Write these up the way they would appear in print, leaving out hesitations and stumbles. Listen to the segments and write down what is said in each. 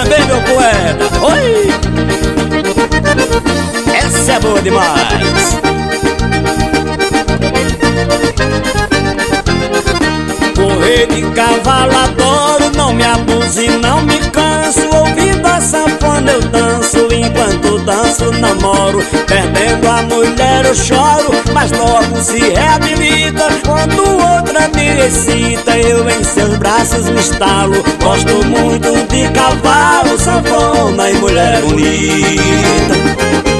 também, meu poeta. Oi! Essa é boa demais. Correr de cavalo adoro, não me abuse, não me canso. Ouvindo a sanfona eu danço, enquanto danço namoro. Perdendo a mulher eu choro, mas logo se reabilita. Quando outra me excita, eu em seus braços me estalo. Gosto muito de cavalo, sanfona e mulher bonita.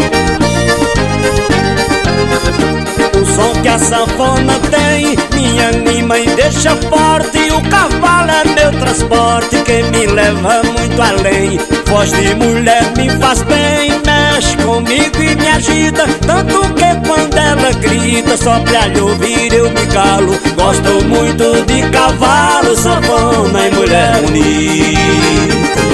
O som que a sanfona tem me anima e deixa forte. O cavalo é meu transporte que me leva muito além. Voz de mulher me faz bem, mexe comigo e me agita. Tanto que quando ela grita, só pra lhe ouvir eu me calo. Gosto muito de cavalo, sanfona e mulher bonita.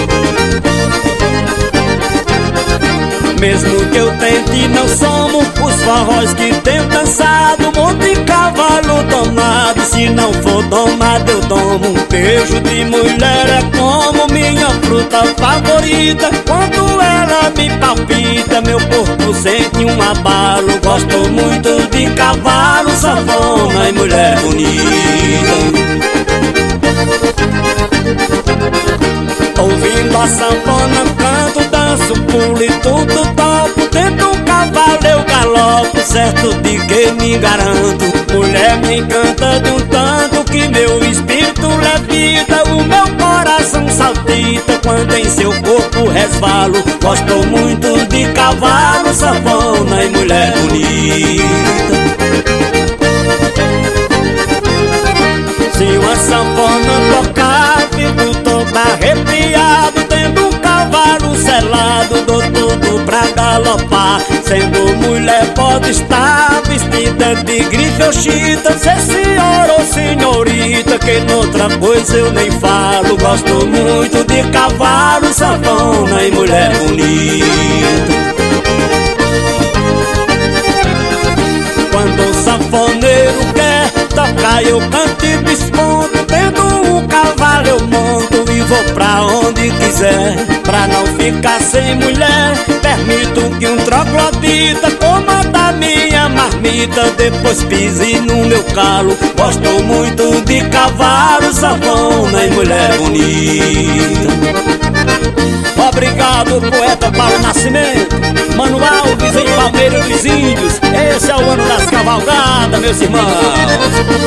Mesmo que eu tente não somo os forróis que tenho dançado. Monte cavalo domado, se não for domado eu tomo. Um beijo de mulher é como minha fruta favorita. Quando ela me palpita, meu corpo sente um abalo. Gosto muito de cavalo, sanfona e mulher bonita. Ouvindo a sanfona canto, danço, pulo e tudo topo. Dentro um cavalo eu galopo, certo de que me garanto. Mulher me encanta de um tanto que meu espírito levita. O meu coração saltita quando em seu corpo resvalo. Gosto muito de cavalo, sanfona e mulher bonita. Se uma sanfona tocar, fico todo arrepiado. Tendo um cavalo selado, dou tudo pra galopar. Sendo mulher pode estar vestida de grife ou chita. Ser senhora ou senhorita, que noutra coisa eu nem falo. Gosto muito de cavalo, sanfona e mulher bonita. Quando o sanfoneiro quer tocar eu canto e desponto. Tendo um cavalo eu monto e vou pra onde quiser. Pra não ficar sem mulher, permito que um troglodita coma da minha marmita, depois pise no meu calo. Gosto muito de cavalo, sanfona e mulher bonita. Obrigado, poeta Paulo Nascimento, Mano Alves em Palmeira dos Índios. Esse é o ano das cavalgadas, meus irmãos.